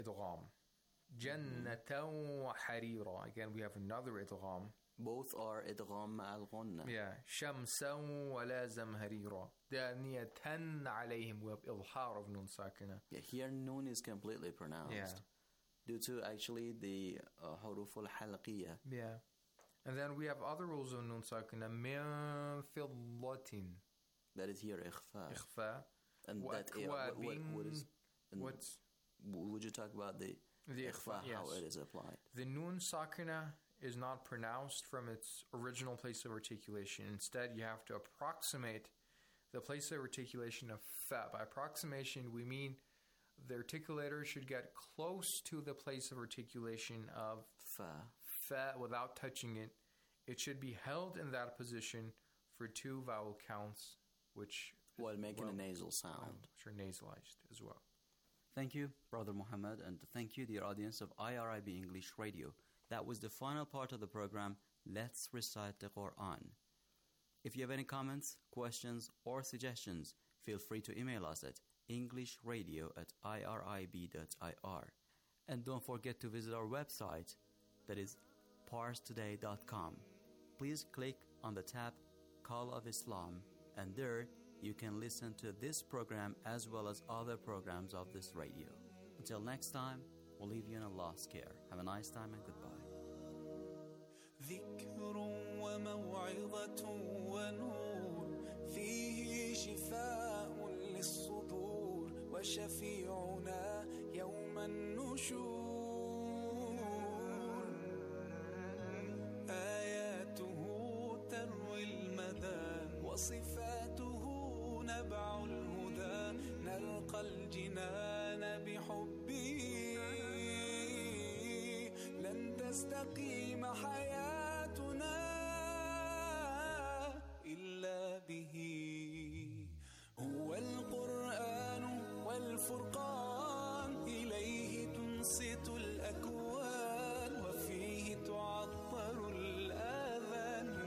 idgham. Jannatan wa harira. Again, we have another idgham. Both are idgham ma'al ghunna. Yeah. Shamsan wa la zamharira. Daniyatan alayhim. We have idhar of nun sakina. Yeah, here nun is completely pronounced. Yeah. Due to actually the huruf al-halqiyya. Yeah. And then we have other rules of nun sakina. Min fiddatin. That is here ikhfa. Ikhfa. And Wa that what is... What's... Would you talk about the ikhfa, yes. how it is applied? The nun sakina is not pronounced from its original place of articulation. Instead, you have to approximate the place of articulation of fa. By approximation, we mean the articulator should get close to the place of articulation of Fa. Without touching it. It should be held in that position for 2 vowel counts, while making a nasal sound. Which are nasalized as well. Thank you, Brother Muhammad, and thank you, dear audience of IRIB English Radio. That was the final part of the program, Let's Recite the Quran. If you have any comments, questions, or suggestions, feel free to email us at englishradio@irib.ir. And don't forget to visit our website, that is parstoday.com. Please click on the tab Call of Islam, and there you can listen to this program as well as other programs of this radio. Until next time, we'll leave you in Allah's care. Have a nice time and goodbye. ذكر وموعظة ونور فيه شفاء للصدور وشفيعنا يوم النشور آياته تروي المدى وصفاته نبع الهدى نلقى الجنان بحبه لن تستقيم حياتنا إلا به هو القرآن والفرقان إليه تنصت الأكوان وفيه تعطر الآذان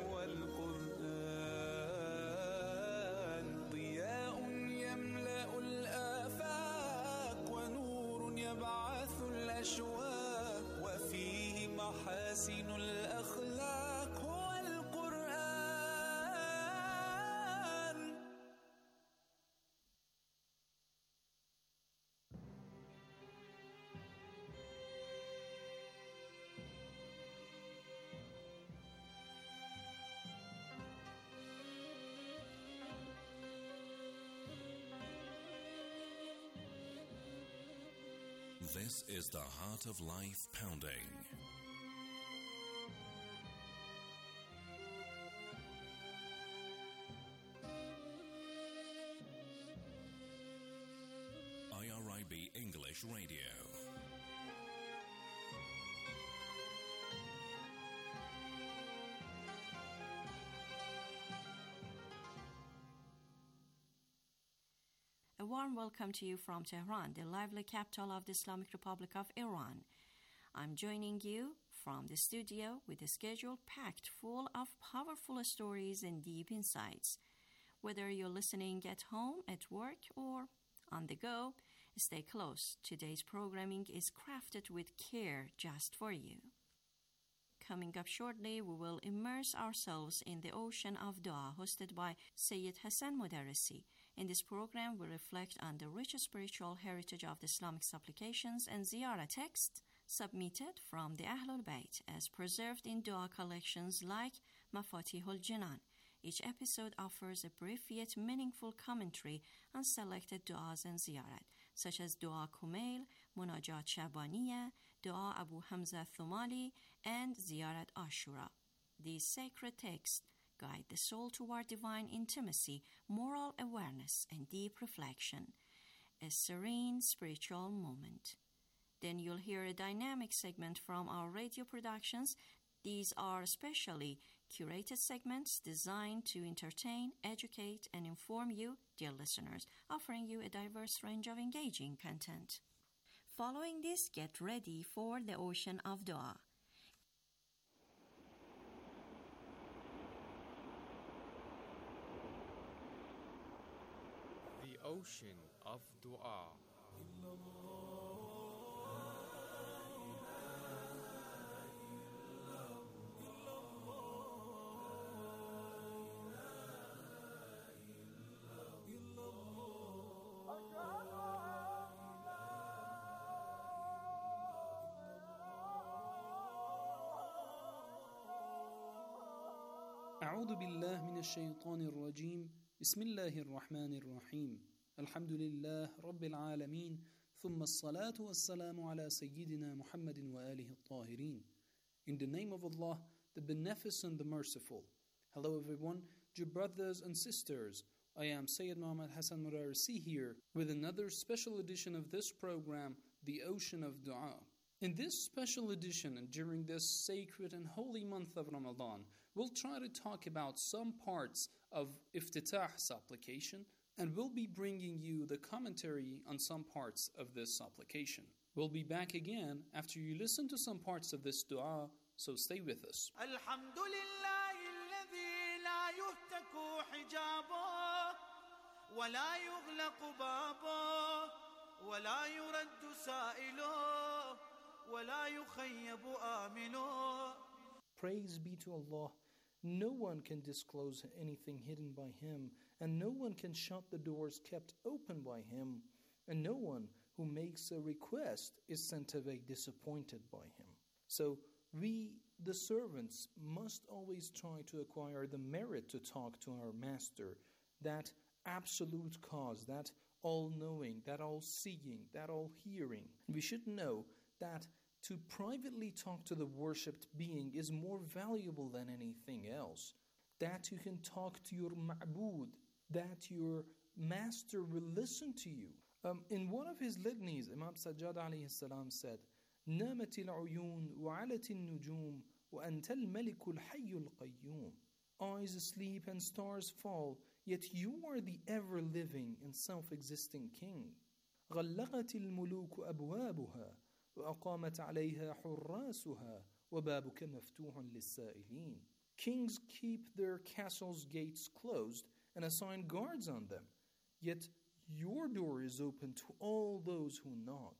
والقرآن ضياء يملأ الآفاق ونور يبعث الأشواق وفيه محاسن الأخلاق هو القرآن. This is the Heart of Life Pounding. IRIB English Radio. A warm welcome to you from Tehran, the lively capital of the Islamic Republic of Iran. I'm joining you from the studio with a schedule packed full of powerful stories and deep insights. Whether you're listening at home, at work, or on the go, stay close. Today's programming is crafted with care just for you. Coming up shortly, we will immerse ourselves in the ocean of dua hosted by Sayyid Hassan Modarresi. In this program, we reflect on the rich spiritual heritage of the Islamic supplications and ziyarah texts submitted from the Ahlul Bayt as preserved in dua collections like Mafatihul Jinan. Each episode offers a brief yet meaningful commentary on selected du'as and ziyarat, such as Dua Kumail, Munajat Shabaniya, Dua Abu Hamza Thumali, and Ziyarat Ashura. These sacred texts guide the soul toward divine intimacy, moral awareness, and deep reflection, a serene spiritual moment. Then you'll hear a dynamic segment from our radio productions. These are specially curated segments designed to entertain, educate, and inform you, dear listeners, offering you a diverse range of engaging content. Following this, get ready for the ocean of dua. The ocean of dua. أعوذ بالله من الشيطان الرجيم بسم الله الرحمن الرحيم الحمد لله رب العالمين ثم الصلاة والسلام على سيدنا محمد وآله الطاهرين. In the name of Allah, the Beneficent, the Merciful. Hello everyone, dear brothers and sisters. I am Sayyid Muhammad Hassan Murarisi here with another special edition of this program, The Ocean of Dua. In this special edition and during this sacred and holy month of Ramadan, we'll try to talk about some parts of Iftitah supplication, and we'll be bringing you the commentary on some parts of this supplication. We'll be back again after you listen to some parts of this dua, so stay with us. الحمد لله الذي لا يهتك حجابه ولا يغلق بابه ولا يرد سائله ولا يخيب آمله. Praise be to Allah. No one can disclose anything hidden by Him, and no one can shut the doors kept open by Him, and no one who makes a request is sent away disappointed by Him. So we, the servants, must always try to acquire the merit to talk to our Master, that absolute cause, that all-knowing, that all-seeing, that all-hearing. We should know that to privately talk to the worshipped being is more valuable than anything else. That you can talk to your ma'bud, that your master will listen to you. In one of his litanies, Imam Sajjad alayhi salam said, نامت العيون وعلت النجوم وأنت الملك الحي القيوم. Eyes sleep and stars fall, yet you are the ever-living and self-existing king. غلقت الملوك أبوابها وأقامت عليها حراسها وبابك مفتوح للسائلين. Kings keep their castles' gates closed and assign guards on them, yet your door is open to all those who knock.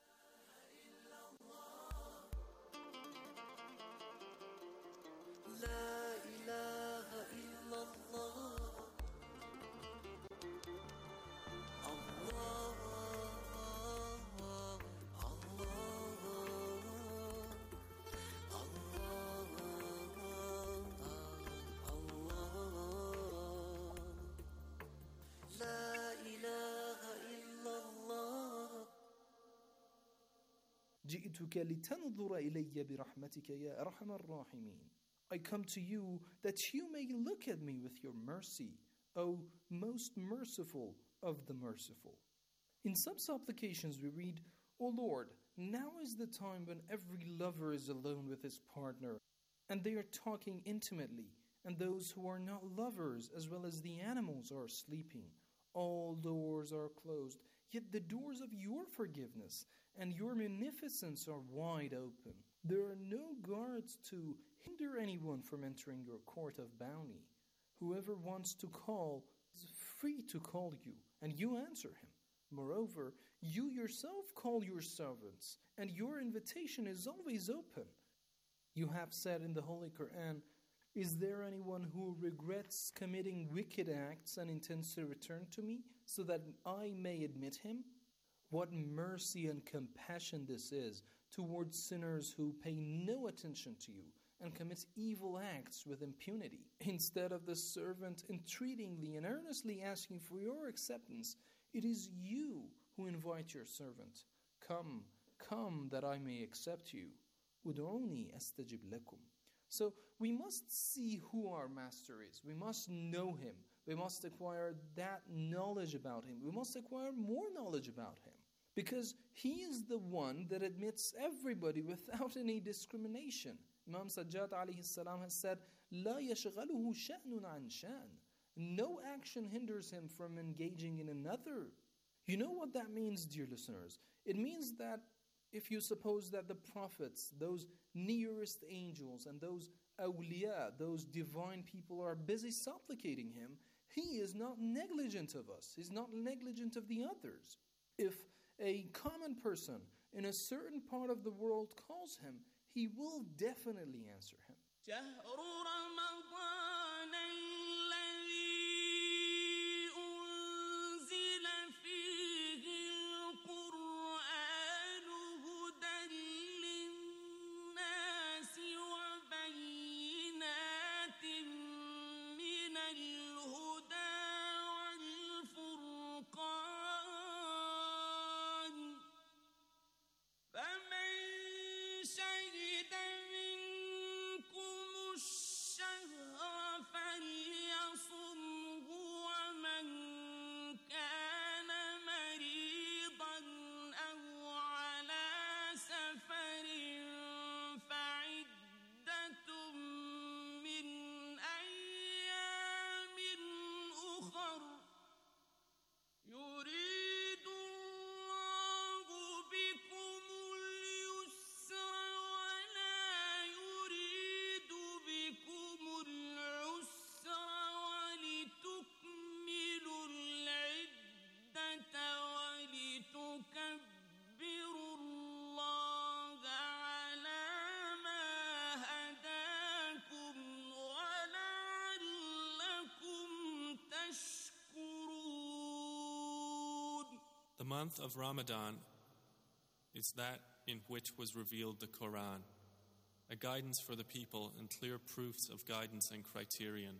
جئتك لتنظر إلي برحمتك يا أرحم الراحمين. I come to you that you may look at me with your mercy, O most merciful of the merciful. In some supplications we read, O Lord, now is the time when every lover is alone with his partner, and they are talking intimately, and those who are not lovers as well as the animals are sleeping. All doors are closed, yet the doors of your forgiveness and your munificence are wide open. There are no guards to hinder anyone from entering your court of bounty. Whoever wants to call is free to call you, and you answer him. Moreover, you yourself call your servants, and your invitation is always open. You have said in the Holy Quran, is there anyone who regrets committing wicked acts and intends to return to me so that I may admit him? What mercy and compassion this is towards sinners who pay no attention to you and commit evil acts with impunity. Instead of the servant entreatingly and earnestly asking for your acceptance, it is you who invite your servant. Come, come that I may accept you. Ud'uni astajib lakum. So we must see who our master is. We must know him. We must acquire that knowledge about him. We must acquire more knowledge about him. Because he is the one that admits everybody without any discrimination. Imam Sajjad alayhi salam has said, لا يشغله شأن عن شأن. No action hinders him from engaging in another. You know what that means, dear listeners? It means that if you suppose that the prophets, those nearest angels, and those awliya, those divine people are busy supplicating him, he is not negligent of us. He's not negligent of the others. If a common person in a certain part of the world calls him, he will definitely answer him. شهر رمضان الذي أنزل فيه القرآن هدى للناس وبينات The month of Ramadan is that in which was revealed the Quran, a guidance for the people and clear proofs of guidance and criterion.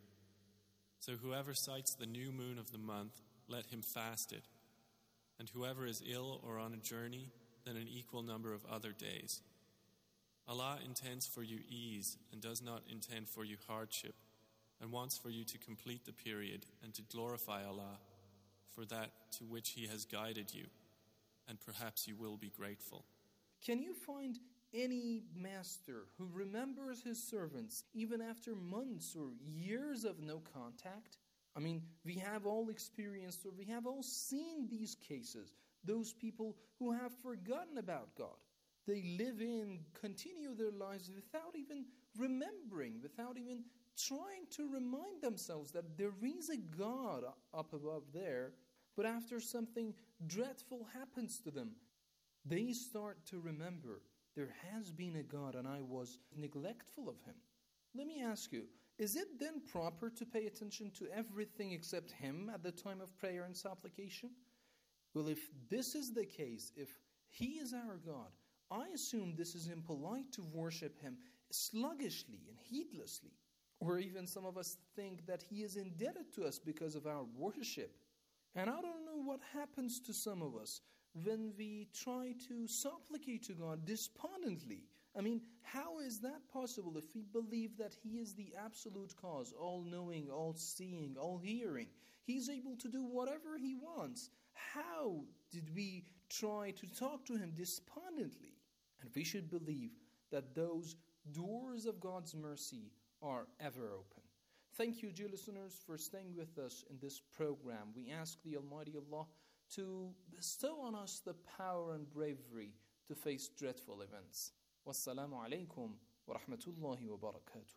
So whoever sights the new moon of the month, let him fast it. And whoever is ill or on a journey, then an equal number of other days. Allah intends for you ease and does not intend for you hardship, and wants for you to complete the period and to glorify Allah for that to which He has guided you, and perhaps you will be grateful. Can you find any master who remembers his servants even after months or years of no contact? I mean, we have all experienced or we have all seen these cases. Those people who have forgotten about God. They live in, continue their lives without even remembering, without even trying to remind themselves that there is a God up above there. But after something dreadful happens to them, they start to remember there has been a God and I was neglectful of Him. Let me ask you, is it then proper to pay attention to everything except Him at the time of prayer and supplication? Well, if this is the case, if He is our God, I assume this is impolite to worship Him sluggishly and heedlessly. Or even some of us think that He is indebted to us because of our worship. And I don't know what happens to some of us when we try to supplicate to God despondently. I mean, how is that possible if we believe that He is the absolute cause, all-knowing, all-seeing, all-hearing? He's able to do whatever He wants. How did we try to talk to Him despondently? And we should believe that those doors of God's mercy are ever open. Thank you, dear listeners, for staying with us in this program. We ask the Almighty Allah to bestow on us the power and bravery to face dreadful events. Wassalamu alaikum wa rahmatullahi wa barakatuh.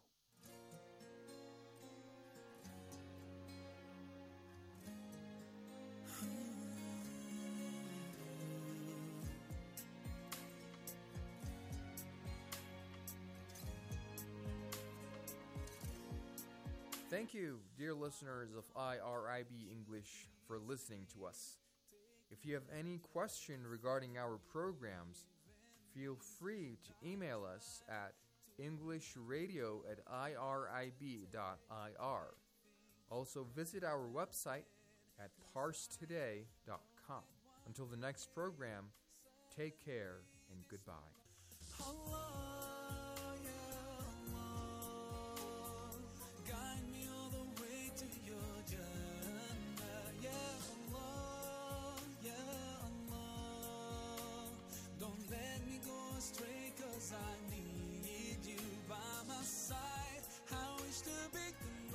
Thank you, dear listeners of IRIB English, for listening to us. If you have any question regarding our programs, feel free to email us at englishradio@irib.ir. Also visit our website at parstoday.com. Until the next program, take care and goodbye. Guide me all the way to your Jannah, Ya Allah, Ya Allah. Don't let me go astray, 'cause I need you by my side. I wish to be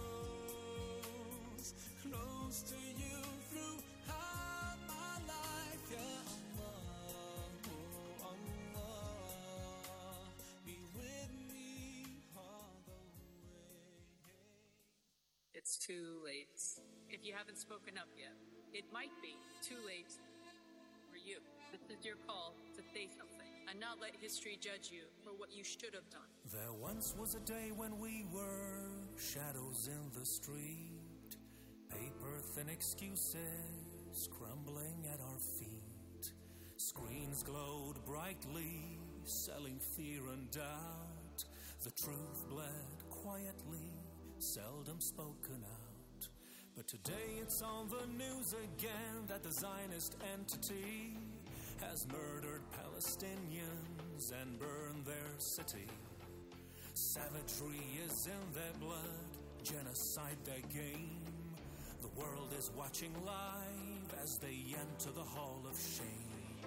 close to you throughout my life, Ya Allah, oh Allah. Be with me all the way. It's too late. If you haven't spoken up yet, it might be too late for you. This is your call to say something and not let history judge you for what you should have done. There once was a day when we were shadows in the street, paper-thin excuses crumbling at our feet. Screens glowed brightly, selling fear and doubt. The truth bled quietly, seldom spoken out. But today it's on the news again that the Zionist entity has murdered Palestinians and burned their city. Savagery is in their blood, genocide their game. The world is watching live as they enter the hall of shame.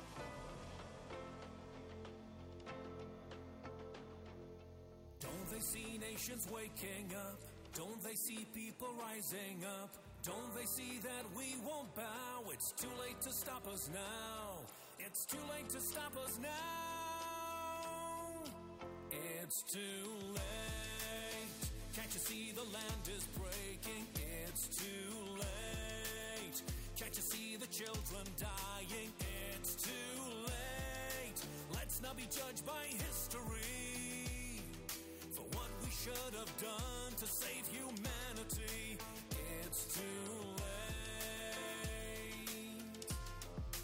Don't they see nations waking up? Don't they see people rising up? Don't they see that we won't bow? It's too late to stop us now. It's too late to stop us now. It's too late. Can't you see the land is breaking? It's too late. Can't you see the children dying? It's too late. Let's not be judged by history for what we should have done to save humanity. It's too late.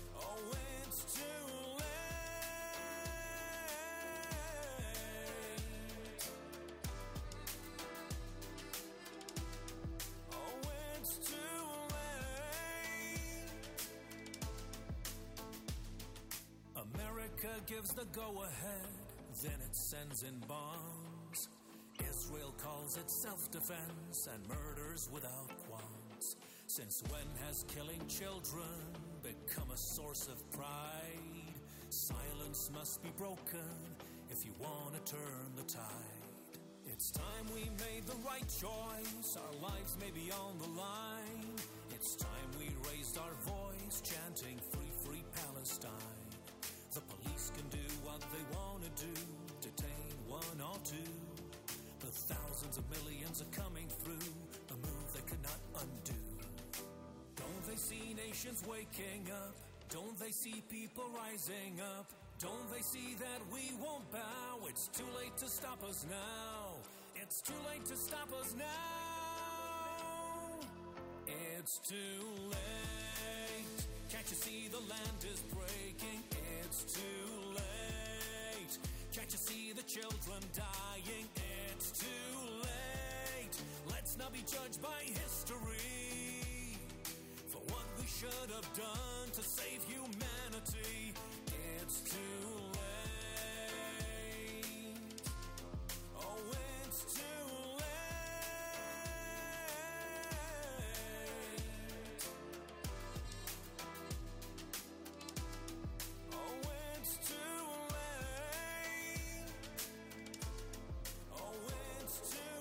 gives the go-ahead, then it sends in bombs. Israel calls it self-defense and murders without qualms. Since when has killing children become a source of pride? Silence must be broken if you want to turn the tide. It's time we made the right choice. Our lives may be on the line. It's time we raised our voice, chanting free, free Palestine. The police can do what they want to do, detain one or two. The thousands of millions are coming through, a move they could not undo. Don't they see nations waking up? Don't they see people rising up? Don't they see that we won't bow? It's too late to stop us now. It's too late to stop us now. It's too late. Can't you see the land is breaking? It's too late. Can't you see the children dying? It's too late. Let's not be judged by history for what we should have done to save humanity. It's too late. Oh, it's too late. Oh, it's too late. Oh, it's too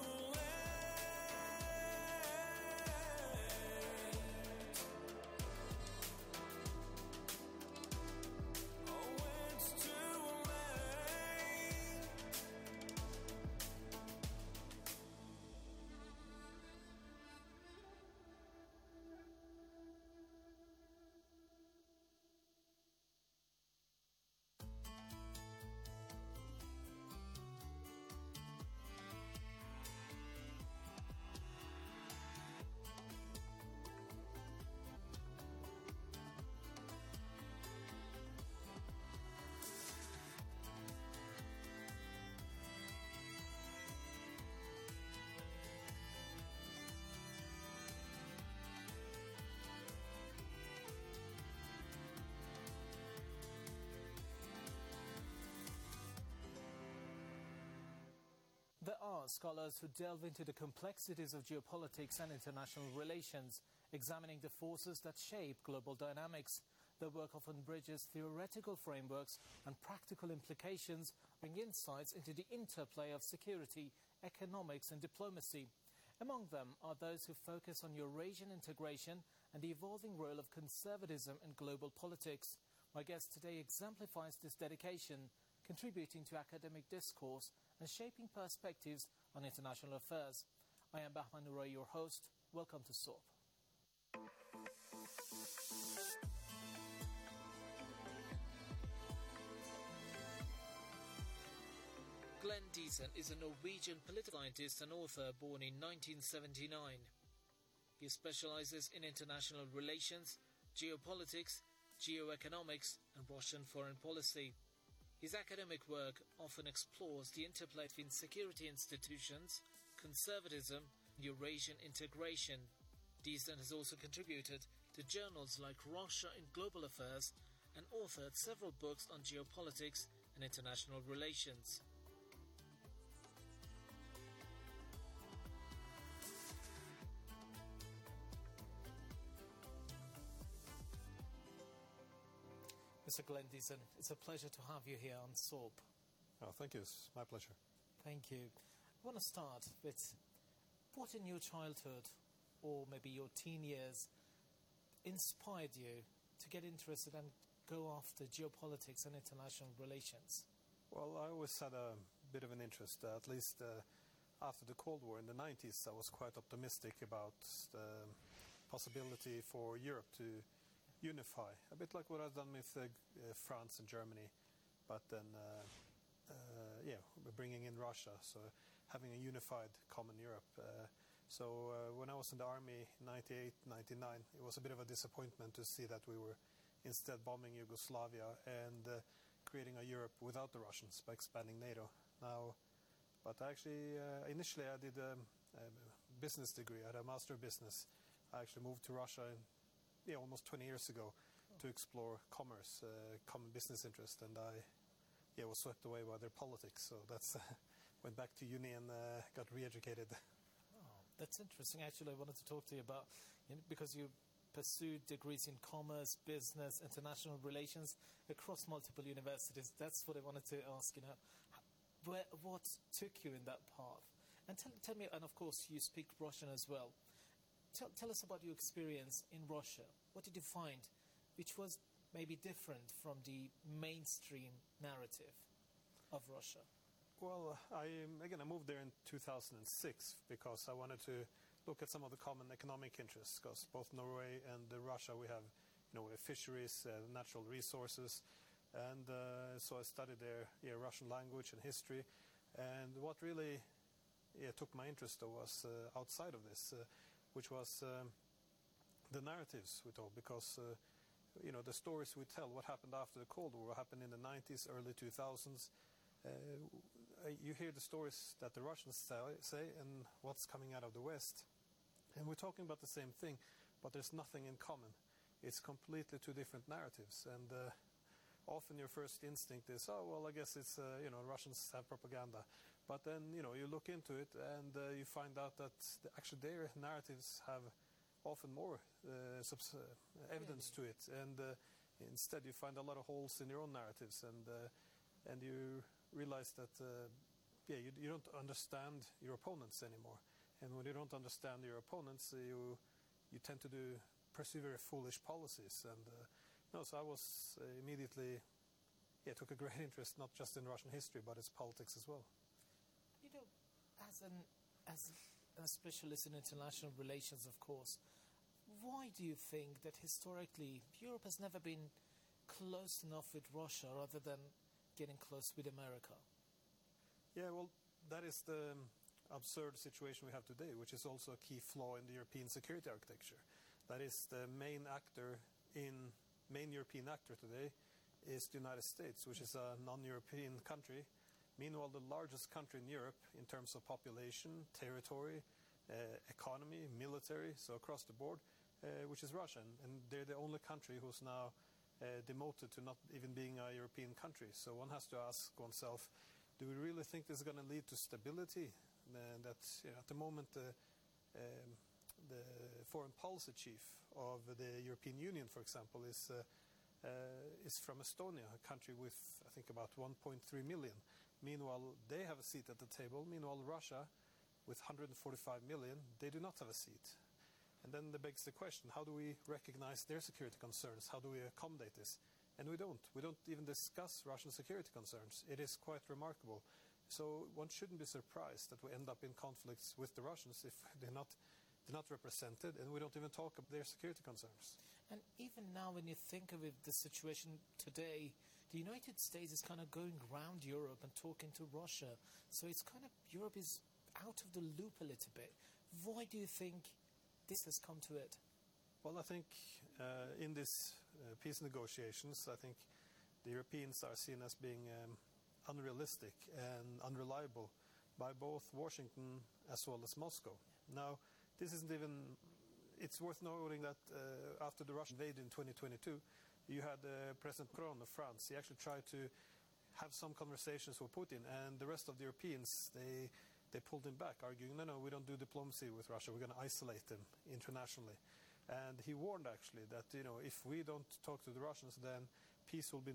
There are scholars who delve into the complexities of geopolitics and international relations, examining the forces that shape global dynamics. Their work often bridges theoretical frameworks and practical implications, bring insights into the interplay of security, economics and diplomacy. Among them are those who focus on Eurasian integration and the evolving role of conservatism in global politics. My guest today exemplifies this dedication, contributing to academic discourse and shaping perspectives on international affairs. I am Bahman Nuray, your host. Welcome to SOAP. Glenn Diesen is a Norwegian political scientist and author born in 1979. He specializes in international relations, geopolitics, geoeconomics, and Russian foreign policy. His academic work often explores the interplay between security institutions, conservatism, and Eurasian integration. Diesen has also contributed to journals like Russia in Global Affairs and authored several books on geopolitics and international relations. Mr. Glenn Diesen, it's a pleasure to have you here on SOAP. Oh, thank you. It's my pleasure. Thank you. I want to start with what in your childhood or maybe your teen years inspired you to get interested and go after geopolitics and international relations? Well, I always had a bit of an interest, at least after the Cold War in the 90s. I was quite optimistic about the possibility for Europe to unify, a bit like what I've done with France and Germany, but then we're bringing in Russia, so having a unified common Europe. So when I was in the army in 98, 99, it was a bit of a disappointment to see that we were instead bombing Yugoslavia and creating a Europe without the Russians by expanding NATO. But actually, initially I did a business degree. I had a master of business. I actually moved to Russia almost 20 years ago to explore commerce, common business interest, and I was swept away by their politics. So that's went back to uni and got re-educated. Oh, that's interesting. Actually, I wanted to talk to you about, because you pursued degrees in commerce, business, international relations across multiple universities. That's what I wanted to ask, what took you in that path? And tell me, and of course you speak Russian as well. Tell us about your experience in Russia. What did you find which was maybe different from the mainstream narrative of Russia? Well, I moved there in 2006 because I wanted to look at some of the common economic interests, because both Norway and Russia, we have fisheries, natural resources, and so I studied there Russian language and history. And what really took my interest though was outside of this, which was the narratives we told, because the stories we tell, what happened after the Cold War, what happened in the 90s, early 2000s. You hear the stories that the Russians say and what's coming out of the West. And we're talking about the same thing, but there's nothing in common. It's completely two different narratives. And often your first instinct is, I guess it's, Russians have propaganda. But then, you look into it and you find out that actually their narratives have often more evidence to it. And instead you find a lot of holes in your own narratives. And you realize that, you don't understand your opponents anymore. And when you don't understand your opponents, you tend to pursue very foolish policies. And so I was immediately, took a great interest not just in Russian history, but its politics as well. As a specialist in international relations, of course, why do you think that historically Europe has never been close enough with Russia rather than getting close with America? Yeah, well, that is the absurd situation we have today, which is also a key flaw in the European security architecture. That is, the main European actor today is the United States, which is a non-European country. Meanwhile, the largest country in Europe in terms of population, territory, economy, military, so across the board, which is Russia. And they're the only country who's now demoted to not even being a European country. So one has to ask oneself, do we really think this is going to lead to stability? That at the moment the foreign policy chief of the European Union, for example, is from Estonia, a country with, I think, about 1.3 million. Meanwhile, they have a seat at the table. Meanwhile, Russia, with 145 million, they do not have a seat. And then that begs the question, how do we recognize their security concerns? How do we accommodate this? And we don't. We don't even discuss Russian security concerns. It is quite remarkable. So one shouldn't be surprised that we end up in conflicts with the Russians if they're not represented, and we don't even talk about their security concerns. And even now, when you think of it, the situation today, the United States is kind of going around Europe and talking to Russia. So it's kind of, Europe is out of the loop a little bit. Why do you think this has come to it? Well, I think in these peace negotiations, I think the Europeans are seen as being unrealistic and unreliable by both Washington as well as Moscow. Now, this isn't even... It's worth noting that after the Russian invasion in 2022, you had President Macron of France. He actually tried to have some conversations with Putin, and the rest of the Europeans, they pulled him back, arguing, no, we don't do diplomacy with Russia. We're going to isolate them internationally. And he warned, actually, that if we don't talk to the Russians, then peace in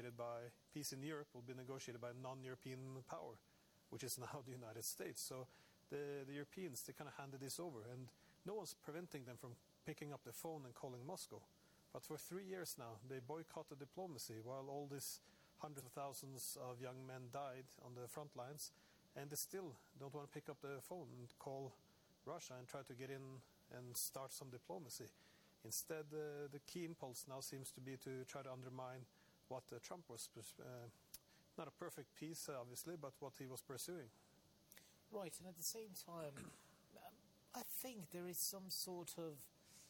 Europe will be negotiated by a non-European power, which is now the United States. So the Europeans, they kind of handed this over, and no one's preventing them from picking up the phone and calling Moscow. But for 3 years now, they boycotted diplomacy while all these hundreds of thousands of young men died on the front lines, and they still don't want to pick up the phone and call Russia and try to get in and start some diplomacy. Instead, the key impulse now seems to be to try to undermine what Trump was, not a perfect peace, obviously, but what he was pursuing. Right, and at the same time, I think there is some sort of,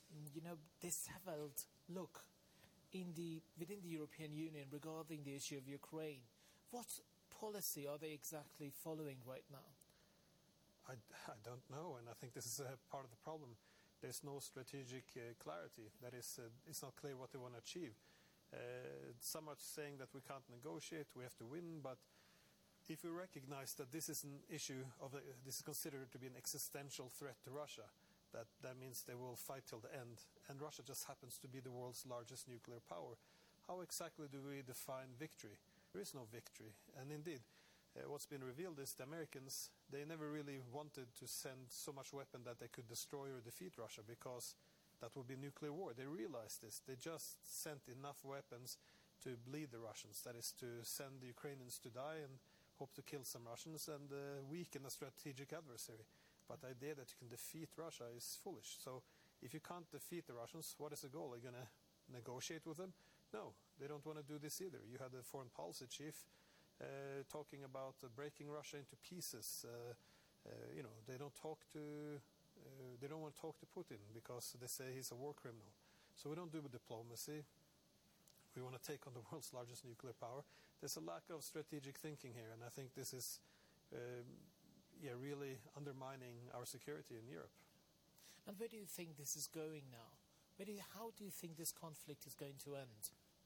disheveled look within the European Union regarding the issue of Ukraine. What policy are they exactly following right now? I don't know, and I think this is a part of the problem. There's no strategic clarity. That is, it's not clear what they want to achieve. Some are saying that we can't negotiate, we have to win, but if we recognize that this is an issue this is considered to be an existential threat to Russia, that means they will fight till the end, and Russia just happens to be the world's largest nuclear power. How exactly do we define victory? There is no victory, and indeed, what's been revealed is the Americans, they never really wanted to send so much weapon that they could destroy or defeat Russia, because that would be nuclear war. They realized this. They just sent enough weapons to bleed the Russians, that is to send the Ukrainians to die and hope to kill some Russians and weaken a strategic adversary. But the idea that you can defeat Russia is foolish. So if you can't defeat the Russians, what is the goal? Are you going to negotiate with them? No, they don't want to do this either. You had the foreign policy chief talking about breaking Russia into pieces. They don't want to talk to Putin because they say he's a war criminal. So we don't do diplomacy. We want to take on the world's largest nuclear power. There's a lack of strategic thinking here, and I think this is really undermining our security in Europe. And where do you think this is going now? How do you think this conflict is going to end?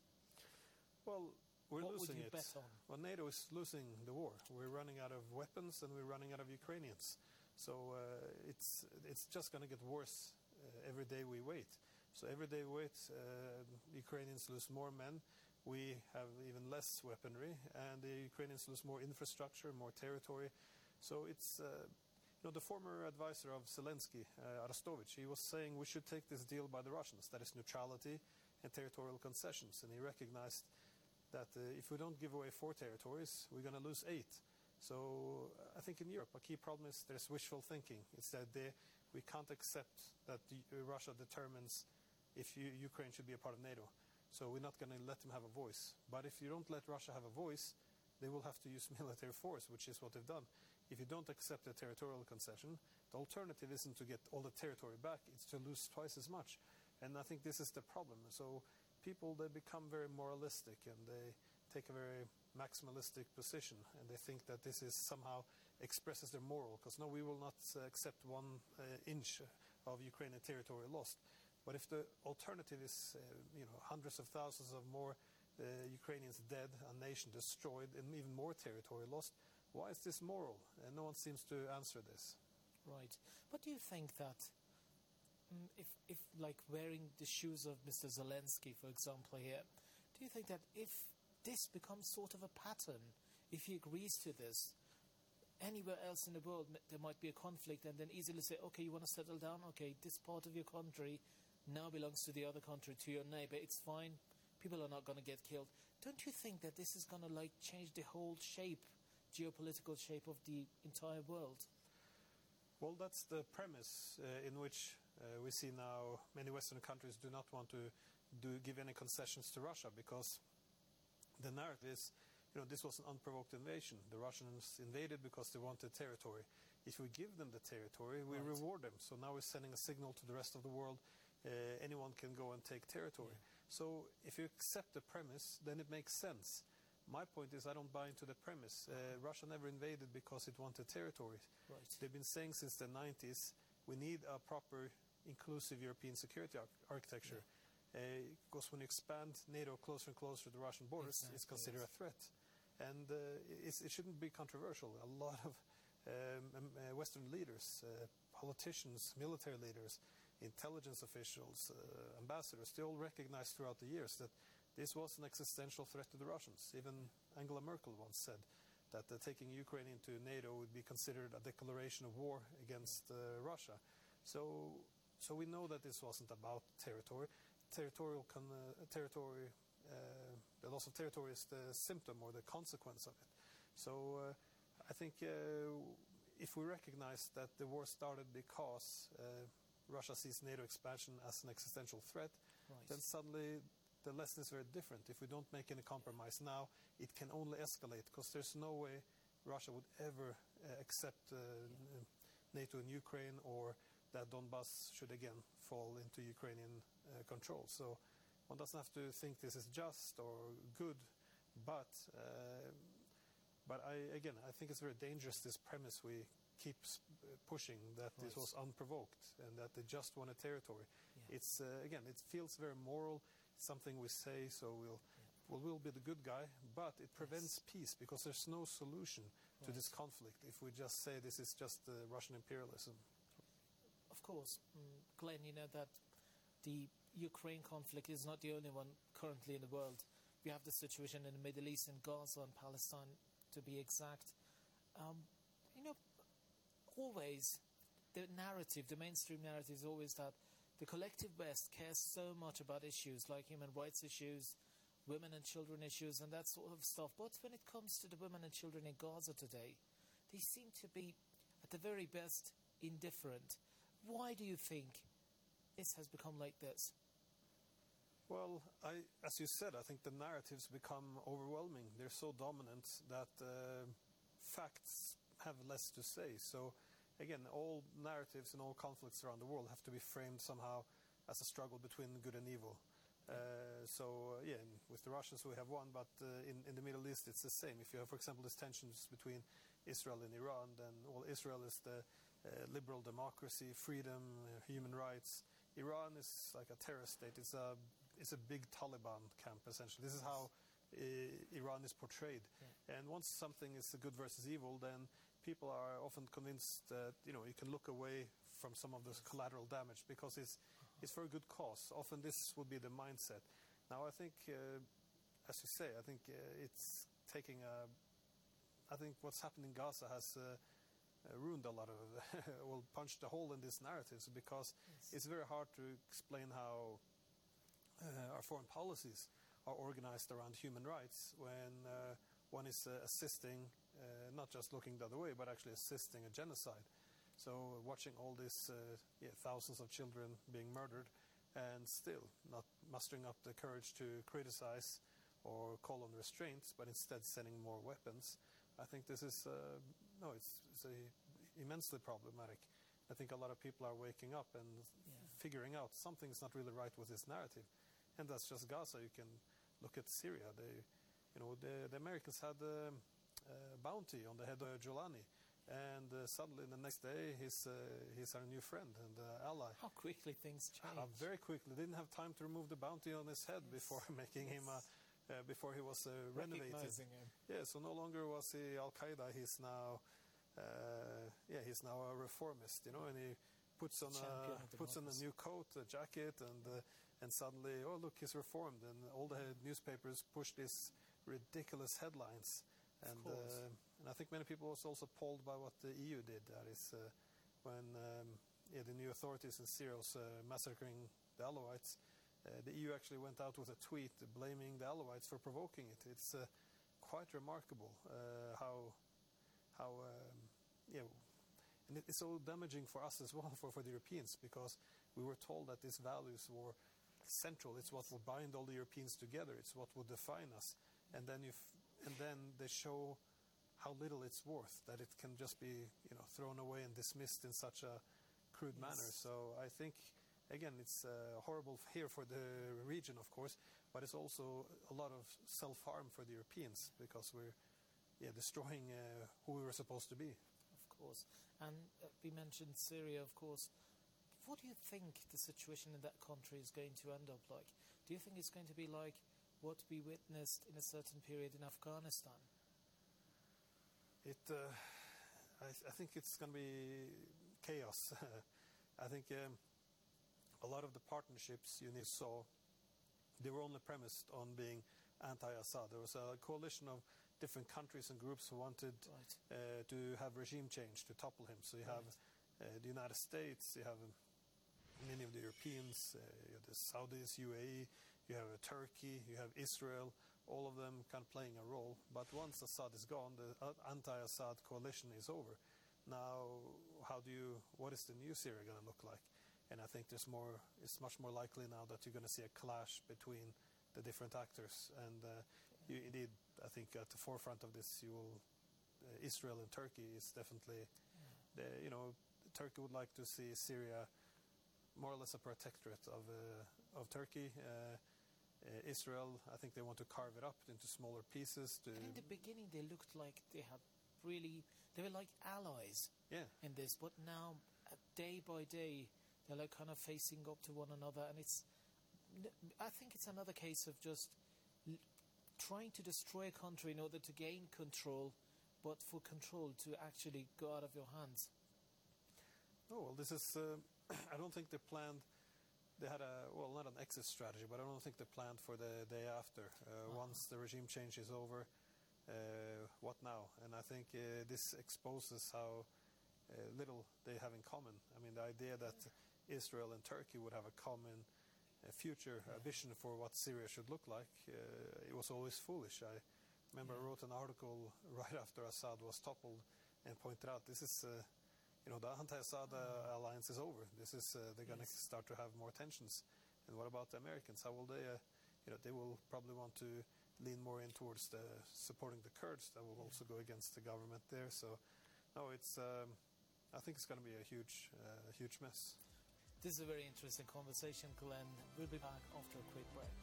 Well, we're what losing would you it. bet on? Well, NATO is losing the war. We're running out of weapons and we're running out of Ukrainians. So it's just going to get worse every day we wait. So every day we wait, Ukrainians lose more men. We have even less weaponry, and the Ukrainians lose more infrastructure, more territory. So it's the former advisor of Zelensky, Arestovich, he was saying we should take this deal by the Russians, that is neutrality and territorial concessions. And he recognized that if we don't give away 4 territories, we're going to lose 8. So I think in Europe, a key problem is there's wishful thinking. It's that we can't accept that Russia determines if Ukraine should be a part of NATO. So we're not going to let them have a voice. But if you don't let Russia have a voice, they will have to use military force, which is what they've done. If you don't accept a territorial concession, the alternative isn't to get all the territory back, it's to lose twice as much. And I think this is the problem. So people, they become very moralistic and they take a very maximalistic position, and they think that this is somehow expresses their moral, because no, we will not accept 1 inch of Ukrainian territory lost. But if the alternative is hundreds of thousands of more Ukrainians dead, a nation destroyed, and even more territory lost, why is this moral? And no one seems to answer this. Right. But do you think that if like wearing the shoes of Mr. Zelensky, for example, here, do you think that if this becomes sort of a pattern, if he agrees to this, anywhere else in the world there might be a conflict, and then easily say, okay, you want to settle down? Okay, this part of your country now belongs to the other country, to your neighbor. It's fine. People are not going to get killed. Don't you think that this is going to change the whole geopolitical shape of the entire world? Well, that's the premise in which we see now many Western countries do not want to give any concessions to Russia, because the narrative is, this was an unprovoked invasion. The Russians invaded because they wanted territory. If we give them the territory, we reward them. So now we're sending a signal to the rest of the world, anyone can go and take territory. Yeah. So if you accept the premise, then it makes sense. My point is, I don't buy into the premise. Russia never invaded because it wanted territory. Right. They've been saying since the 90s, we need a proper, inclusive European security architecture. Because when you expand NATO closer and closer to the Russian borders, it's considered a threat. And it shouldn't be controversial. A lot of Western leaders, politicians, military leaders, intelligence officials, ambassadors, they all recognized throughout the years that this was an existential threat to the Russians. Even Angela Merkel once said that taking Ukraine into NATO would be considered a declaration of war against Russia. So we know that this wasn't about territory. The loss of territory is the symptom or the consequence of it. So I think if we recognize that the war started because Russia sees NATO expansion as an existential threat, then suddenly the lesson is very different. If we don't make any compromise now, it can only escalate, because there's no way Russia would ever accept NATO in Ukraine, or that Donbass should again fall into Ukrainian control. So one doesn't have to think this is just or good, but I think it's very dangerous, this premise we keep pushing, that this was unprovoked and that they just wanted territory. Yeah. It's again, it feels very moral. It something we say, so we'll be the good guy, but it prevents peace because there's no solution to this conflict if we just say this is just Russian imperialism. Of course, Glenn, you know that the Ukraine conflict is not the only one currently in the world. We have the situation in the Middle East, in Gaza and Palestine, to be exact. Always the narrative, the mainstream narrative is always that the collective West cares so much about issues like human rights issues, women and children issues, and that sort of stuff. But when it comes to the women and children in Gaza today, they seem to be, at the very best, indifferent. Why do you think this has become like this? Well, as you said, I think the narratives become overwhelming. They're so dominant that facts have less to say. So, again, all narratives and all conflicts around the world have to be framed somehow as a struggle between good and evil. With the Russians we have one, but in the Middle East it's the same. If you have, for example, these tensions between Israel and Iran, then Israel is the liberal democracy, freedom, human rights. Iran is like a terror state. It's a big Taliban camp, essentially. This is how Iran is portrayed. Yeah. And once something is good versus evil, then people are often convinced that you can look away from some of this collateral damage because it's for a good cause. Often this would be the mindset. Now I think, as you say, I think it's taking I think what's happened in Gaza has ruined a lot of punched a hole in these narratives because it's very hard to explain how our foreign policies are organized around human rights when one is assisting, not just looking the other way, but actually assisting a genocide. So watching all these thousands of children being murdered and still not mustering up the courage to criticize or call on restraints, but instead sending more weapons, I think this is it's immensely problematic. I think a lot of people are waking up and figuring out something's not really right with this narrative. And that's just Gaza. You can look at Syria. The Americans had a bounty on the head of Giuliani. And suddenly, the next day, he's our new friend and ally. How quickly things change! Very quickly. They didn't have time to remove the bounty on his head before making him, before he was renovated. Recognizing him. Yeah, so no longer was he Al Qaeda. He's now, he's now a reformist. And he puts on a new coat, a jacket, and suddenly, oh look, he's reformed, and all the newspapers push these ridiculous headlines. And I think many people was also appalled by what the EU did. That is when the new authorities in Syria was massacring the Alawites. The EU actually went out with a tweet blaming the Alawites for provoking it. It's quite remarkable and it's so damaging for us as well, for the Europeans, because we were told that these values were central. It's what would bind all the Europeans together. It's what would define us. And then they show how little it's worth, that it can just be thrown away and dismissed in such a crude manner. So I think, again, it's horrible here for the region, of course, but it's also a lot of self-harm for the Europeans because we're destroying who we were supposed to be. Of course. And we mentioned Syria, of course. What do you think the situation in that country is going to end up like? Do you think it's going to be like what we witnessed in a certain period in Afghanistan? I think it's going to be chaos. I think a lot of the partnerships you saw, they were only premised on being anti-Assad. There was a coalition of different countries and groups who wanted to have regime change, to topple him. So you have the United States, you have many of the Europeans, you have the Saudis, UAE, you have Turkey, you have Israel, all of them kind of playing a role. But once Assad is gone, the anti-Assad coalition is over. Now, what is the new Syria going to look like? And I think it's much more likely now that you're going to see a clash between the different actors. And indeed, I think at the forefront of this, Israel and Turkey is definitely, Turkey would like to see Syria more or less a protectorate of Turkey. Israel, I think they want to carve it up into smaller pieces. And in the beginning, they looked like they were like allies in this. But now, day by day, they're like kind of facing up to one another, and it's I think it's another case of just trying to destroy a country in order to gain control, but for control to actually go out of your hands. Oh, well, this is, I don't think they planned, they had not an exit strategy, but I don't think they planned for the day after. Once the regime change is over, what now? And I think this exposes how little they have in common. I mean, the idea that Israel and Turkey would have a common future vision for what Syria should look like, it was always foolish. I remember I wrote an article right after Assad was toppled and pointed out this is, the anti-Assad alliance is over. This is they're going to start to have more tensions. And what about the Americans? How will they? They will probably want to lean more in towards supporting the Kurds. That will also go against the government there. So, no, it's. I think it's going to be a huge mess. This is a very interesting conversation, Glenn. We'll be back after a quick break.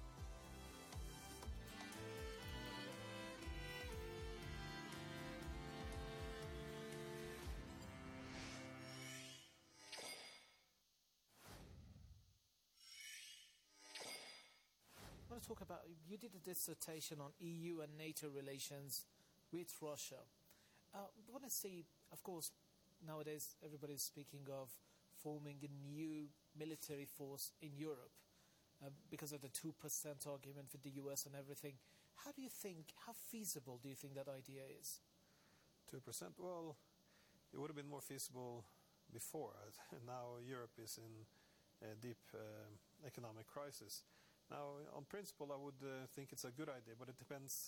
I want to talk about, you did a dissertation on EU and NATO relations with Russia. I want to see, of course, nowadays everybody's speaking of forming a new military force in Europe because of the 2% argument with the US and everything. How feasible do you think that idea is? 2%? Well, it would have been more feasible before. Now Europe is in a deep economic crisis. Now, on principle, I would think it's a good idea, but it depends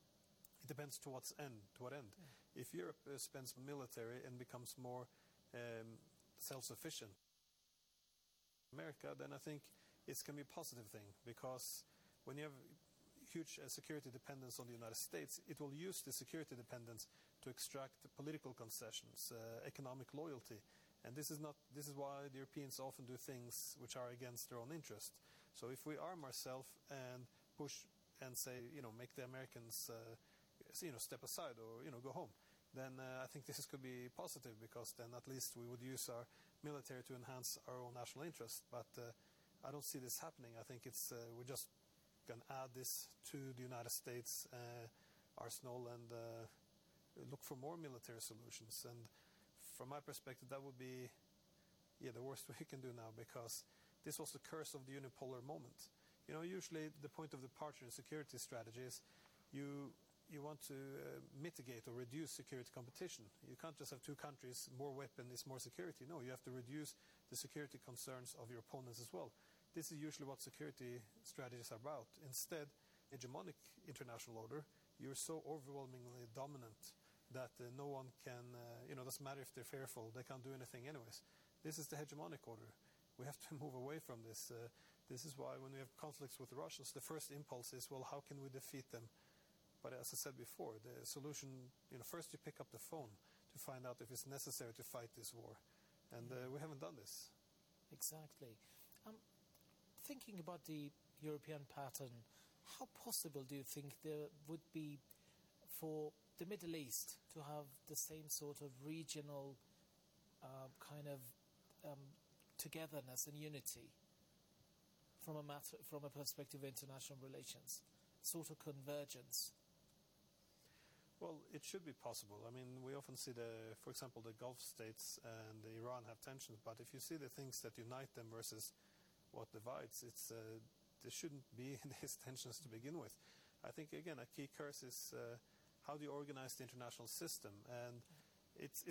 to what end. Yeah. If Europe spends military and becomes more self-sufficient, America, then I think it's going to be a positive thing, because when you have huge security dependence on the United States, it will use the security dependence to extract political concessions, economic loyalty, and this is why the Europeans often do things which are against their own interest. So if we arm ourselves and push and say, make the Americans, step aside or go home, then I think this could be positive, because then at least we would use our military to enhance our own national interest. But I don't see this happening. I think it's we're just going to add this to the United States arsenal and look for more military solutions. And from my perspective, that would be the worst we can do now, because this was the curse of the unipolar moment. Usually the point of departure in security strategy is you want to mitigate or reduce security competition. You can't just have two countries, more weapon is more security. No, you have to reduce the security concerns of your opponents as well. This is usually what security strategies are about. Instead, hegemonic international order, you're so overwhelmingly dominant that no one can, doesn't matter if they're fearful, they can't do anything anyways. This is the hegemonic order. We have to move away from this. This is why when we have conflicts with the Russians, the first impulse is, well, how can we defeat them? But as I said before, the solution, first you pick up the phone to find out if it's necessary to fight this war. And we haven't done this. Exactly. Thinking about the European pattern, how possible do you think there would be for the Middle East to have the same sort of regional kind of togetherness and unity from a perspective of international relations, sort of convergence? Well, it should be possible. I mean, we often see for example, the Gulf states and Iran have tensions, but if you see the things that unite them versus what divides, there shouldn't be these tensions to begin with. I think, again, a key curse is how do you organize the international system? And it's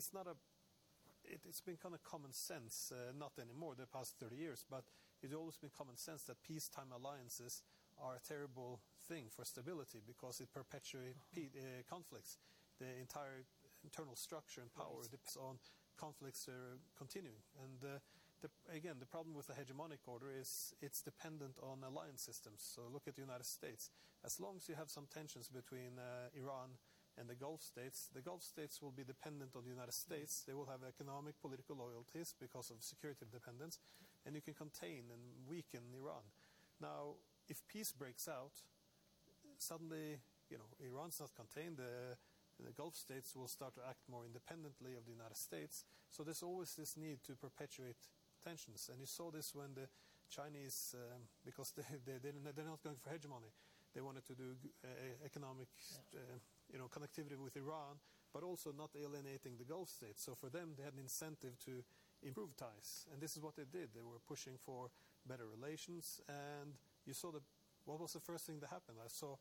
been kind of common sense, not anymore the past 30 years, but it's always been common sense that peacetime alliances are a terrible thing for stability, because it perpetuates conflicts. The entire internal structure and power depends on conflicts continuing. And again, the problem with the hegemonic order is it's dependent on alliance systems. So look at the United States. As long as you have some tensions between Iran and the Gulf states will be dependent on the United States. They will have economic, political loyalties because of security dependence, and you can contain and weaken Iran. Now, if peace breaks out, suddenly, Iran's not contained. The Gulf states will start to act more independently of the United States. So there's always this need to perpetuate tensions. And you saw this when the Chinese, because they're not going for hegemony. They wanted to do economic connectivity with Iran, but also not alienating the Gulf states. So for them, they had an incentive to improve ties. And this is what they did. They were pushing for better relations. And you saw what was the first thing that happened? I saw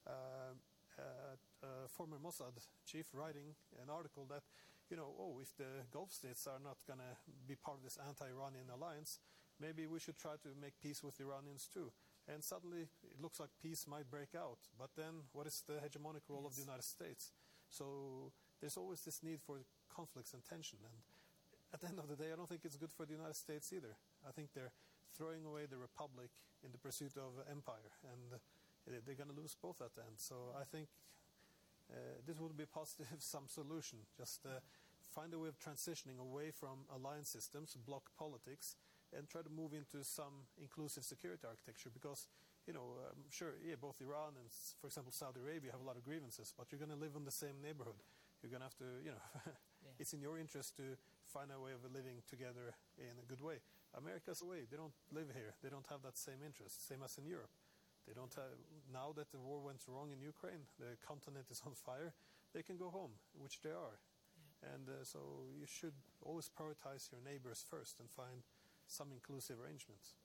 former Mossad chief writing an article that, if the Gulf states are not going to be part of this anti-Iranian alliance, maybe we should try to make peace with the Iranians too. And suddenly it looks like peace might break out. But then what is the hegemonic role of the United States? So there's always this need for conflicts and tension. And at the end of the day, I don't think it's good for the United States either. I think they're throwing away the republic in the pursuit of empire. And they're going to lose both at the end. So I think this would be a positive some solution. Just find a way of transitioning away from alliance systems, bloc politics, and try to move into some inclusive security architecture. Because, sure, both Iran and, for example, Saudi Arabia have a lot of grievances, but you're going to live in the same neighborhood. You're going to have to, it's in your interest to find a way of living together in a good way. America's away. They don't live here. They don't have that same interest, same as in Europe. They don't have, now that the war went wrong in Ukraine, the continent is on fire, they can go home, which they are. Yeah. And so you should always prioritize your neighbors first and find some inclusive arrangements.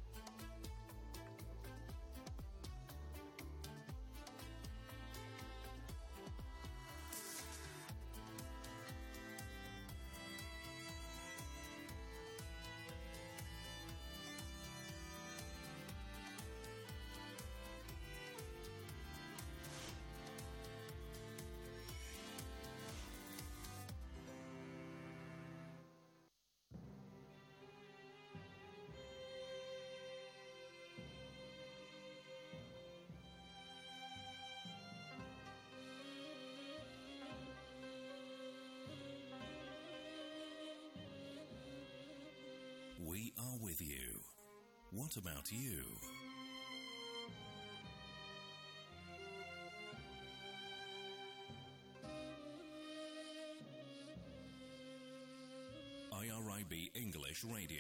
We are with you. What about you? IRIB English Radio.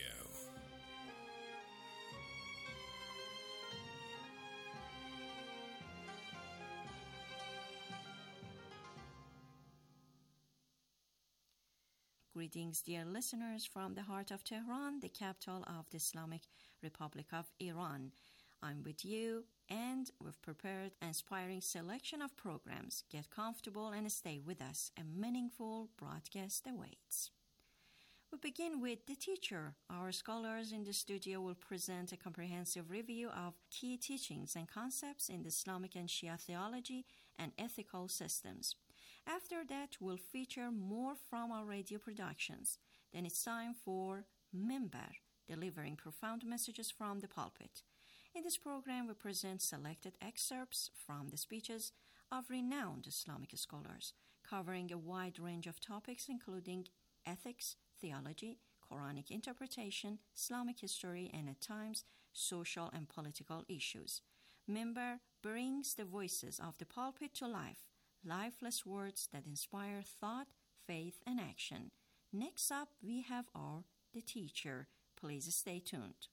Greetings, dear listeners, from the heart of Tehran, the capital of the Islamic Republic of Iran. I'm with you, and we've prepared an inspiring selection of programs. Get comfortable and stay with us. A meaningful broadcast awaits. We begin with The Teacher. Our scholars in the studio will present a comprehensive review of key teachings and concepts in the Islamic and Shia theology and ethical systems. After that, we'll feature more from our radio productions. Then it's time for Minbar, delivering profound messages from the pulpit. In this program, we present selected excerpts from the speeches of renowned Islamic scholars, covering a wide range of topics including ethics, theology, Quranic interpretation, Islamic history, and at times, social and political issues. Minbar brings the voices of the pulpit to life, lifeless words that inspire thought, faith, and action. Next up, we have our The Teacher. Please stay tuned.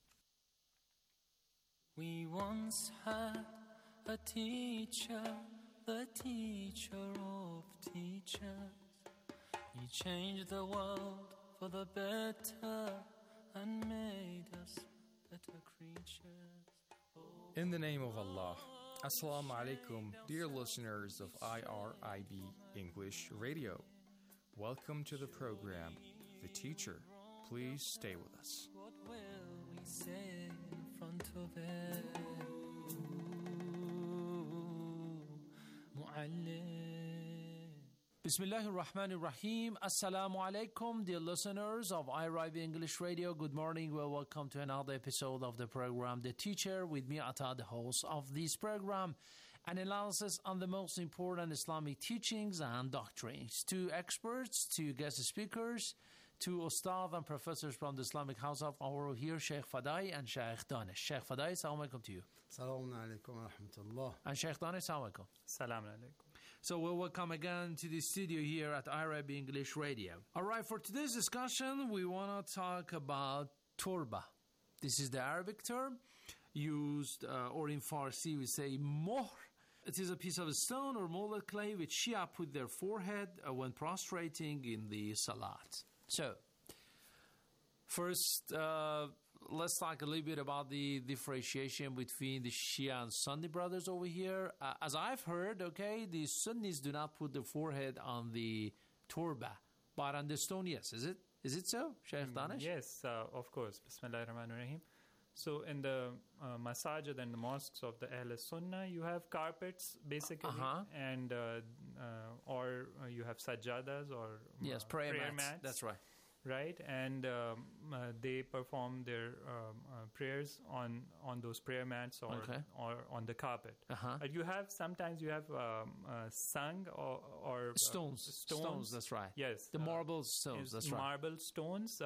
We once had a teacher, the teacher of teachers. He changed the world for the better and made us better creatures. In the name of Allah. Assalamu alaikum, dear listeners of IRIB English Radio. Welcome to the program, The Teacher. Please stay with us. What will we say in front of it? Bismillahir Rahmanir Rahim. Assalamu alaikum, dear listeners of IRIB English Radio. Good morning. Well, welcome to another episode of the program, The Teacher, with me, Ata, the host of this program. An analysis on the most important Islamic teachings and doctrines. Two experts, two guest speakers, two ustad and professors from the Islamic House of our here, Sheikh Fadai and Sheikh Danish. Sheikh Fadai, assalamu alaikum to you. Assalamu alaikum wa rahmatullah. And Sheikh Danish, assalamu alaikum. Assalamu alaikum. So we'll welcome again to the studio here at IRIB English Radio. All right, for today's discussion, we want to talk about turba. This is the Arabic term used, or in Farsi we say mohr. It is a piece of stone or molded clay which Shia put their forehead when prostrating in the salat. So, first, let's talk a little bit about the differentiation between the Shia and Sunni brothers over here. As I've heard, okay, the Sunnis do not put the forehead on the turba, but on the stone, yes. Is it so, Sheikh Danish? Yes, of course. Bismillahirrahmanirrahim. So in the masajid and the mosques of the Ahl Sunnah, you have carpets basically, and or you have sajjadas or prayer mats. That's right. Right, and they perform their prayers on those prayer mats or on the carpet. You have sometimes you have sung or stones. That's right. Yes, the marble stones. That's right. Marble stones,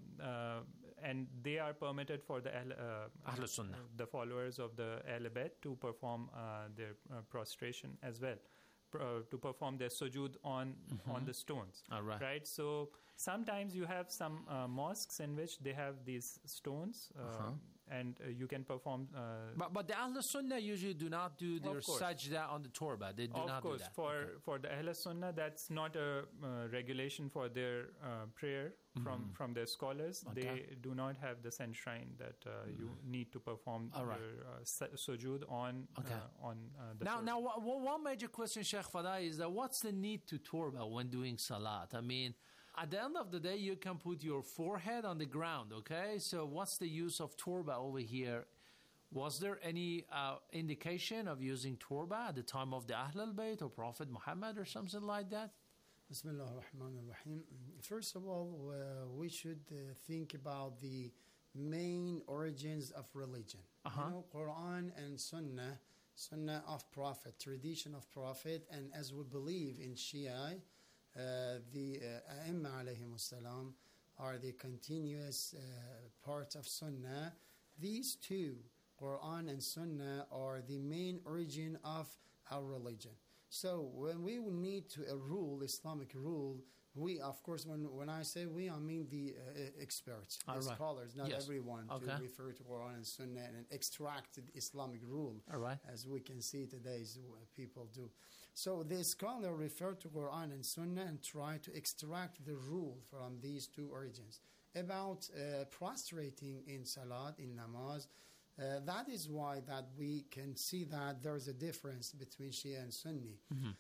and they are permitted for the Ahl Sunnah, the followers of the Ahl Bayt, to perform their prostration as well. To perform their sujood on the stones. Right. So sometimes you have some mosques in which they have these stones, and you can perform. But the Ahl Sunnah usually do not do their sajda on the turba. They do not do that. For the Ahl Sunnah, that's not a regulation for their prayer from their scholars. They do not have this enshrine that you need to perform your sujood on the turba. Now, one major question, Sheikh Fada, is that what's the need to turba when doing salat? I mean, at the end of the day, you can put your forehead on the ground, okay? So what's the use of turba over here? Was there any indication of using turba at the time of the Ahl al-Bayt or Prophet Muhammad or something like that? Bismillah ar-Rahman ar-Rahim. First of all, we should think about the main origins of religion. You know, Quran and Sunnah of Prophet, tradition of Prophet, and as we believe in Shia, the A'imma alayhim salam are the continuous part of Sunnah. These two, Quran and Sunnah, are the main origin of our religion. So when we need to a rule, Islamic rule, we, of course, when I say we, I mean the experts, the scholars, not everyone, to refer to Quran and Sunnah and extract the Islamic rule, as we can see today's people do. So the scholar refer to Quran and Sunnah and try to extract the rule from these two origins. About prostrating in Salat, in Namaz, that is why that we can see that there is a difference between Shia and Sunni.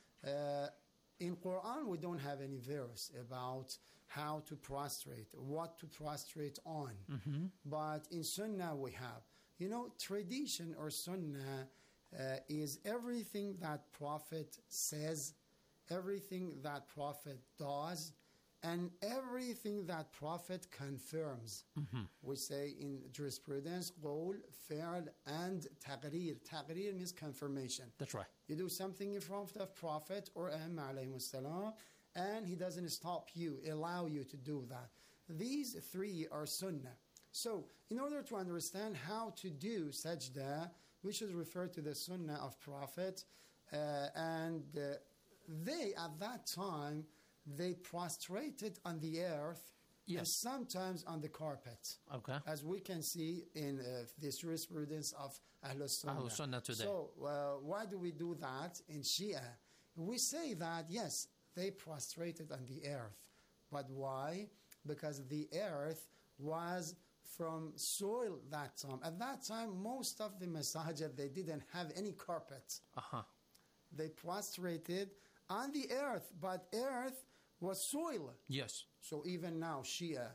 In Quran, we don't have any verse about how to prostrate, what to prostrate on. But in Sunnah, we have. You know, tradition or Sunnah is everything that Prophet says, everything that Prophet does, and everything that Prophet confirms. We say in jurisprudence, qawl, fi'l, and taqreer. Taqreer means confirmation. That's right. You do something in front of Prophet or Aimma alayhi salam, and he doesn't stop you, allow you to do that. These three are Sunnah. So, in order to understand how to do sajda, we should refer to the Sunnah of Prophet, and they, at that time, they prostrated on the earth, and sometimes on the carpet. As we can see in the jurisprudence of Ahl Sunnah today. So, why do we do that in Shia? We say that, yes, they prostrated on the earth. But why? Because the earth was from soil that time. At that time, most of the masajid, they didn't have any carpet. They prostrated on the earth, but earth was soil. Yes. So even now, Shia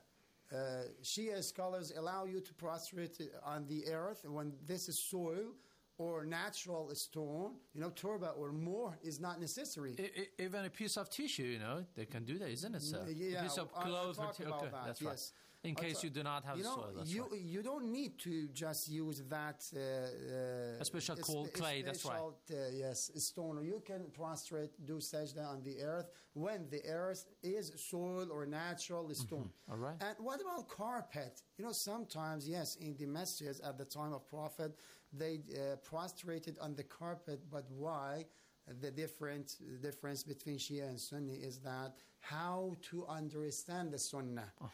scholars allow you to prostrate on the earth when this is soil or natural stone. You know, turba or more is not necessary. Even a piece of tissue, you know, they can do that, isn't it, sir? Yeah, a piece of cloth. That's right. In case you do not have soil. That's you don't need to just use that a special clay. That's right. Yes, stone. You can prostrate, do sajda on the earth when the earth is soil or natural stone. All right. And what about carpet? You know, sometimes, yes, in the masjids at the time of Prophet, they prostrated on the carpet. But why? The difference between Shia and Sunni is that how to understand the Sunnah.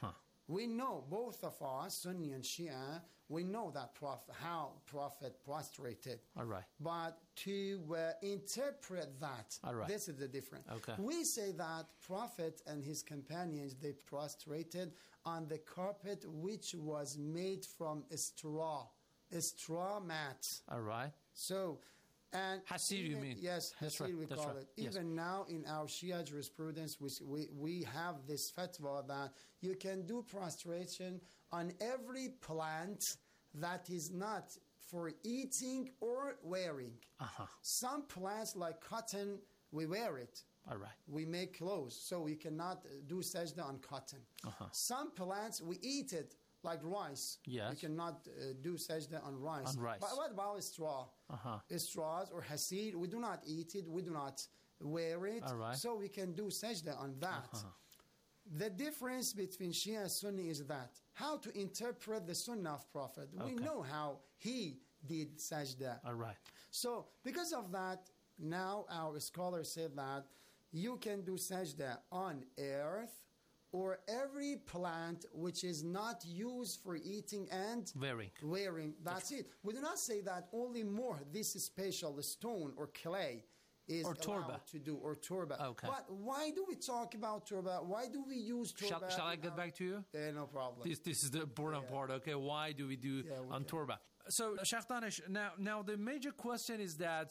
We know, both of us, Sunni and Shia, we know that how Prophet prostrated. All right. But to interpret that, all right, this is the difference. Okay. We say that Prophet and his companions, they prostrated on the carpet which was made from a straw mat. All right. So, and hasir, you mean? Yes, that's hasir right. we that's call right. it. Even now in our Shia jurisprudence, we have this fatwa that you can do prostration on every plant that is not for eating or wearing. Some plants like cotton, we wear it. All right. We make clothes, so we cannot do sajda on cotton. Some plants, we eat it, like rice. Yes. We cannot do sajda on rice. On rice. But what about straw? Straws or hasir, we do not eat it, we do not wear it. All right. So we can do sajda on that. The difference between Shia and Sunni is that how to interpret the Sunnah of Prophet. We know how he did sajda. All right. So because of that, now our scholars say that you can do sajda on earth or every plant which is not used for eating and wearing. That's it. We do not say that only more this special stone or clay is or allowed turba to do, or turba. Okay. But why do we talk about turba? Why do we use turba? Shall I get back to you? No problem. This is the important part. Okay, why do we do on turba? So, Sheikh Danish, now the major question is that,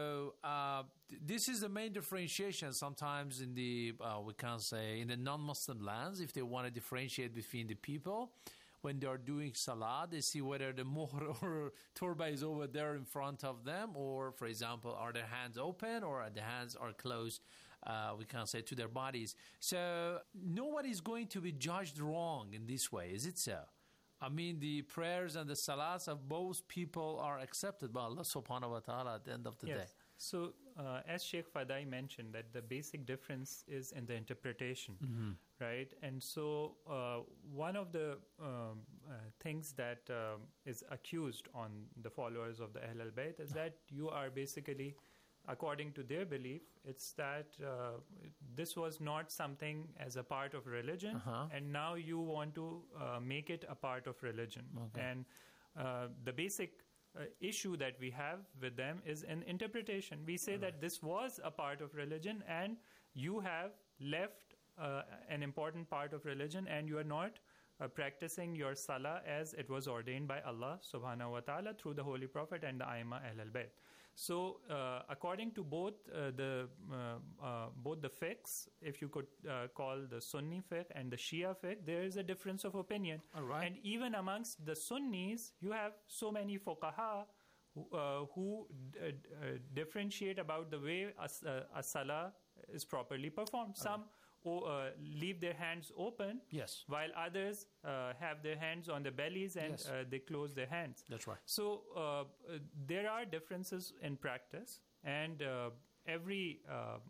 this is the main differentiation sometimes in the, we can say, in the non-Muslim lands, if they want to differentiate between the people. When they are doing salah, they see whether the mohr or turba is over there in front of them, or, for example, are their hands open or are the hands are closed, we can say, to their bodies. So, nobody is going to be judged wrong in this way, is it so? I mean, the prayers and the salats of both people are accepted by Allah subhanahu wa ta'ala at the end of the day. So, as Sheikh Fadai mentioned, that the basic difference is in the interpretation, right? And so, one of the things that is accused on the followers of the Ahl al-Bayt is that you are basically, according to their belief, it's that this was not something as a part of religion, and now you want to make it a part of religion. And the basic issue that we have with them is an interpretation. We say that this was a part of religion, and you have left an important part of religion, and you are not practicing your salah as it was ordained by Allah subhanahu wa ta'ala through the Holy Prophet and the Aimma Ahl al-Bayt. So, according to both the fiqhs, if you could call the Sunni fiqh and the Shia fiqh, there is a difference of opinion. All right. And even amongst the Sunnis, you have so many fuqaha who differentiate about the way a salah is properly performed. Some leave their hands open, while others have their hands on their bellies and they close their hands. That's right. So there are differences in practice, and every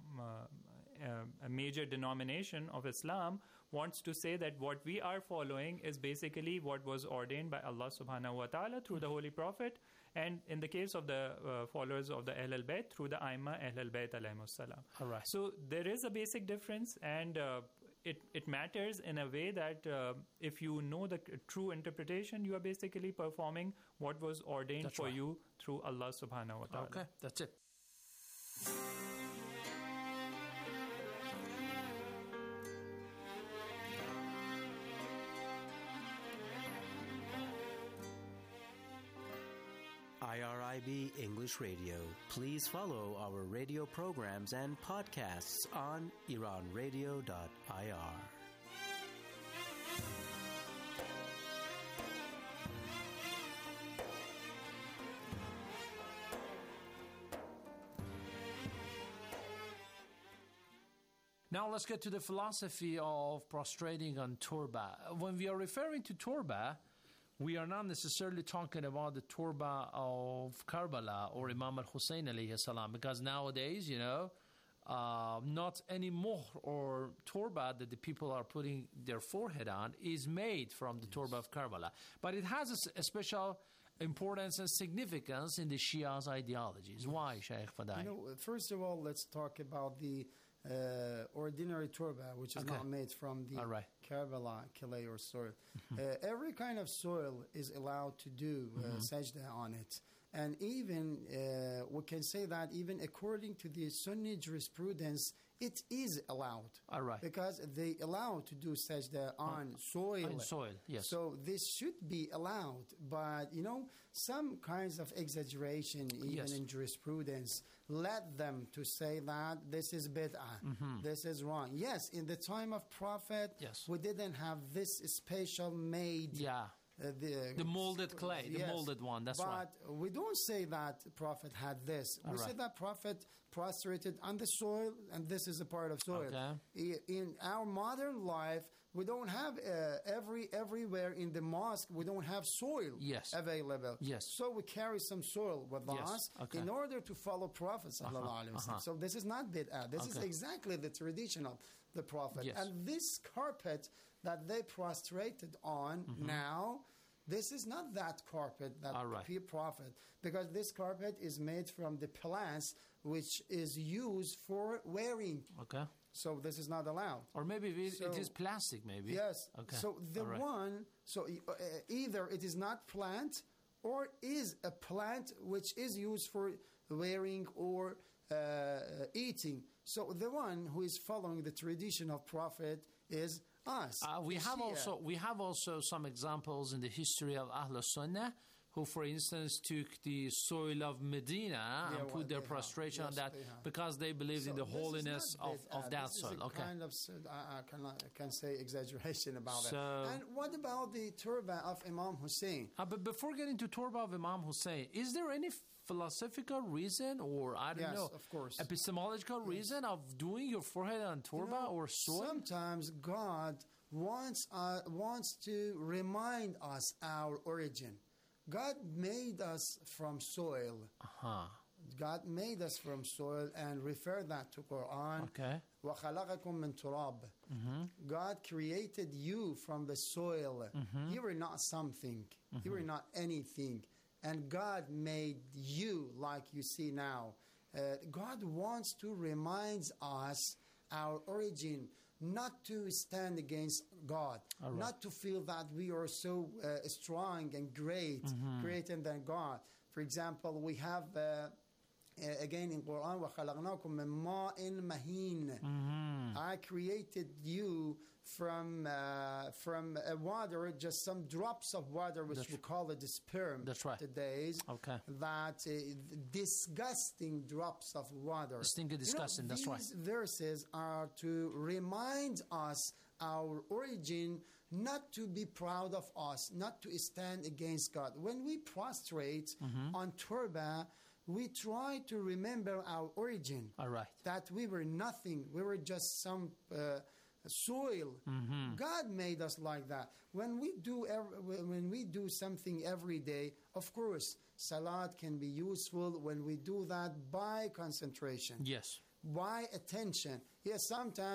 a major denomination of Islam wants to say that what we are following is basically what was ordained by Allah subhanahu wa ta'ala through the Holy Prophet, and in the case of the followers of the Ahl al-Bayt, through the Aimma Ahl al-Bayt alayhimus salam. All right. So there is a basic difference, and it matters in a way that if you know the true interpretation, you are basically performing what was ordained for you through Allah subhanahu wa ta'ala. Okay, that's it. IRIB English Radio. Please follow our radio programs and podcasts on iranradio.ir. Now let's get to the philosophy of prostrating on turba. When we are referring to turba, we are not necessarily talking about the turba of Karbala or Imam al-Hussein alayhi salam, because nowadays, not any mohr or turba that the people are putting their forehead on is made from the turba of Karbala. But it has a special importance and significance in the Shia's ideologies. Why, Shaykh Fadai? First of all, let's talk about the ordinary turba, which is not made from the Karbala clay or soil. Every kind of soil is allowed to do sajda on it. And even, we can say that even according to the Sunni jurisprudence, it is allowed. Because they allow to do sajda on soil. On soil, yes. So this should be allowed. But, you know, some kinds of exaggeration, even in jurisprudence, led them to say that this is bid'ah, this is wrong. Yes, in the time of Prophet, we didn't have this special made... the molded clay, the molded one, that's right. But we don't say that Prophet had this. We say that Prophet prostrated on the soil, and this is a part of soil. In our modern life, we don't have everywhere in the mosque, we don't have soil available. So we carry some soil with us in order to follow Prophet ﷺ. So this is not bid'ah. This is exactly the tradition of the Prophet. And this carpet that they prostrated on now, this is not that carpet that the Prophet, because this carpet is made from the plants which is used for wearing. So this is not allowed. Or maybe it is plastic, maybe. Yes. So the one, either it is not plant or is a plant which is used for wearing or eating. So the one who is following the tradition of Prophet is us. We have also some examples in the history of Ahl Sunnah who, for instance, took the soil of Medina and put their prostration on that because they believed in the holiness of that soil. Kind of, I can say exaggeration about it. And what about the turba of Imam Hussein? But before getting to turba of Imam Hussein, is there any philosophical reason or, I don't know, of course, epistemological reason of doing your forehead on turba or soil? Sometimes God wants to remind us our origin. God made us from soil. God made us from soil and refer that to Quran. وَخَلَقَكُم مِّن تُرَابٍ. God created you from the soil. You were not something. You were not anything. And God made you like you see now. God wants to remind us our origin, not to stand against God, not to feel that we are so strong and great, greater than God. For example, we have again in Quran, وَخَلَقْنَاكُم مِّن مَّاءٍ مَهِينٍ. I created you from a water, just some drops of water, which we call it the sperm today. That disgusting drops of water. Disgusting, that's right. These verses are to remind us our origin, not to be proud of us, not to stand against God. When we prostrate on turba, we try to remember our origin. That we were nothing. We were just some soil. God made us like that. When we do something every day, of course, salat can be useful when we do that by concentration. By attention. Yes, sometimes